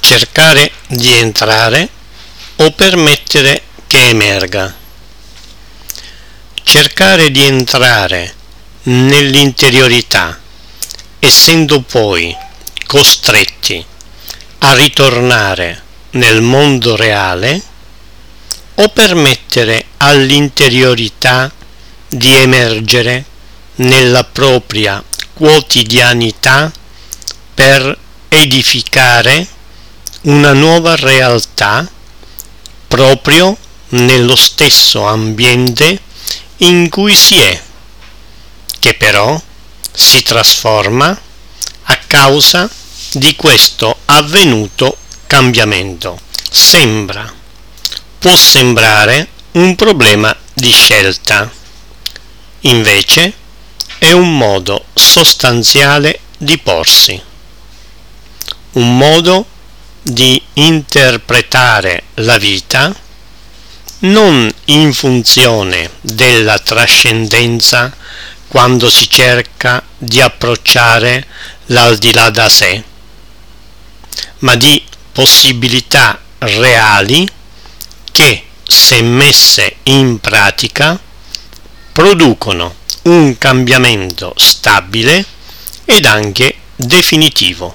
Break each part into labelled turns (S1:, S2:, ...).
S1: cercare di entrare o permettere che emerga. Cercare di entrare nell'interiorità, essendo poi costretti a ritornare nel mondo reale, o permettere all'interiorità di emergere nella propria quotidianità per edificare una nuova realtà proprio nello stesso ambiente in cui si è, che però si trasforma a causa di questo avvenuto cambiamento. Può sembrare un problema di scelta, invece è un modo sostanziale di porsi, un modo di interpretare la vita non in funzione della trascendenza quando si cerca di approcciare l'aldilà da sé, ma di possibilità reali che, se messe in pratica, producono un cambiamento stabile ed anche definitivo.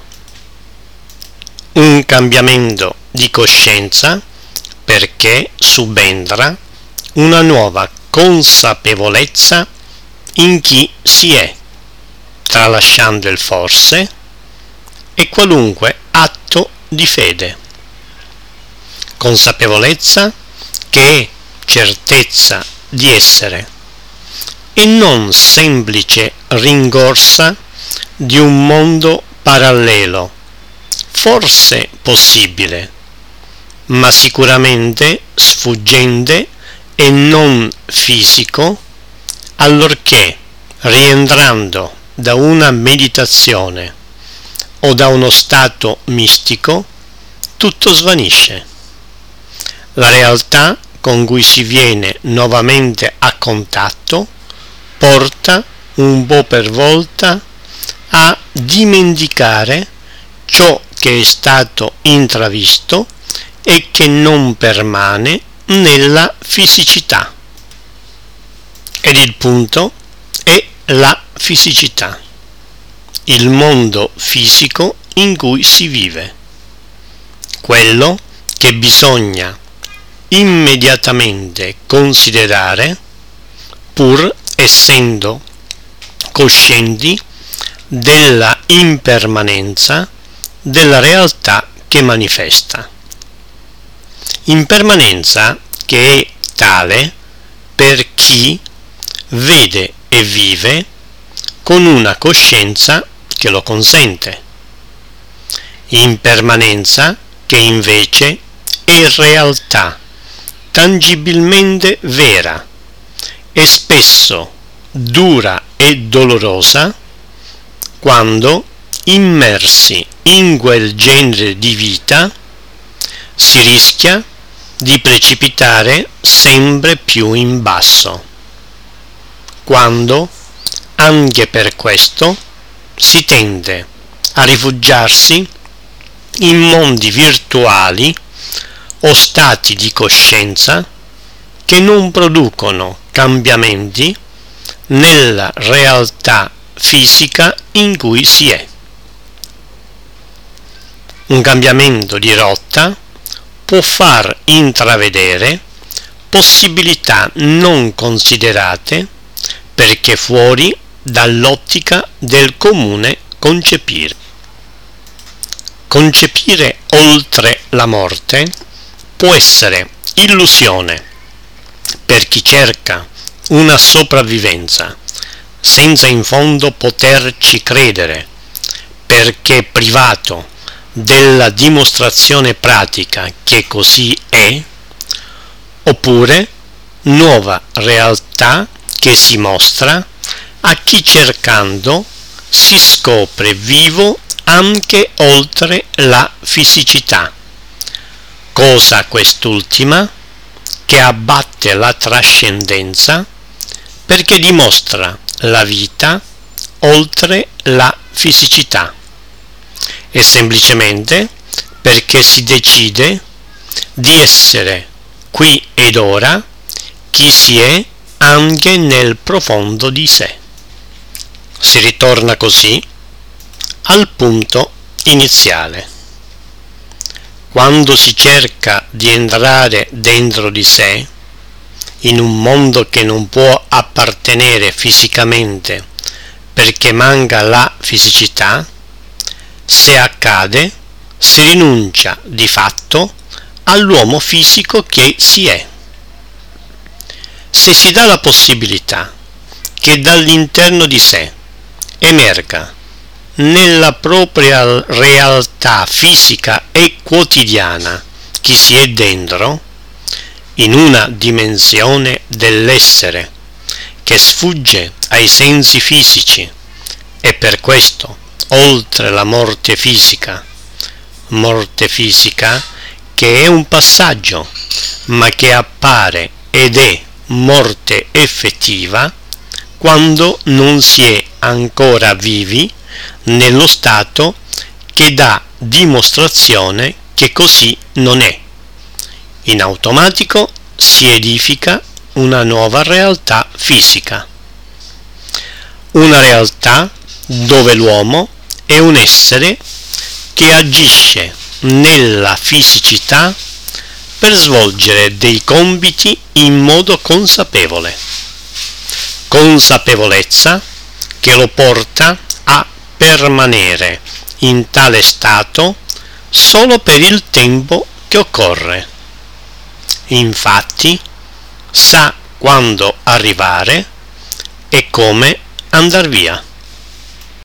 S1: Un cambiamento di coscienza perché subentra una nuova consapevolezza in chi si è, tralasciando il forse e qualunque atto di fede. Consapevolezza che è certezza di essere e non semplice rincorsa di un mondo parallelo, forse possibile, ma sicuramente sfuggente e non fisico, allorché, rientrando da una meditazione o da uno stato mistico, tutto svanisce. La realtà con cui si viene nuovamente a contatto porta un po' per volta a dimenticare ciò che è stato intravisto e che non permane nella fisicità. Ed il punto è la fisicità, il mondo fisico in cui si vive, quello che bisogna immediatamente considerare, pur essendo coscienti della impermanenza della realtà che manifesta. Impermanenza che è tale per chi vede e vive con una coscienza che lo consente. Impermanenza che invece è realtà tangibilmente vera e spesso dura e dolorosa quando, immersi in quel genere di vita, si rischia di precipitare sempre più in basso, quando anche per questo si tende a rifugiarsi in mondi virtuali o stati di coscienza che non producono cambiamenti nella realtà fisica in cui si è. Un cambiamento di rotta può far intravedere possibilità non considerate perché fuori dall'ottica del comune concepire. Concepire oltre la morte può essere illusione per chi cerca una sopravvivenza senza in fondo poterci credere perché privato della dimostrazione pratica che così è, oppure nuova realtà che si mostra a chi cercando si scopre vivo anche oltre la fisicità, cosa quest'ultima che abbatte la trascendenza perché dimostra la vita oltre la fisicità e semplicemente perché si decide di essere qui ed ora chi si è anche nel profondo di sé. Si ritorna così al punto iniziale. Quando si cerca di entrare dentro di sé, in un mondo che non può appartenere fisicamente perché manca la fisicità, se accade, si rinuncia di fatto all'uomo fisico che si è. Se si dà la possibilità che dall'interno di sé emerga nella propria realtà fisica e quotidiana chi si è dentro, in una dimensione dell'essere che sfugge ai sensi fisici e per questo oltre la morte fisica che è un passaggio ma che appare ed è morte effettiva quando non si è ancora vivi nello stato che dà dimostrazione che così non è. In automatico si edifica una nuova realtà fisica, una realtà dove l'uomo è un essere che agisce nella fisicità per svolgere dei compiti in modo consapevole, consapevolezza che lo porta a permanere in tale stato solo per il tempo che occorre. Infatti sa quando arrivare e come andar via.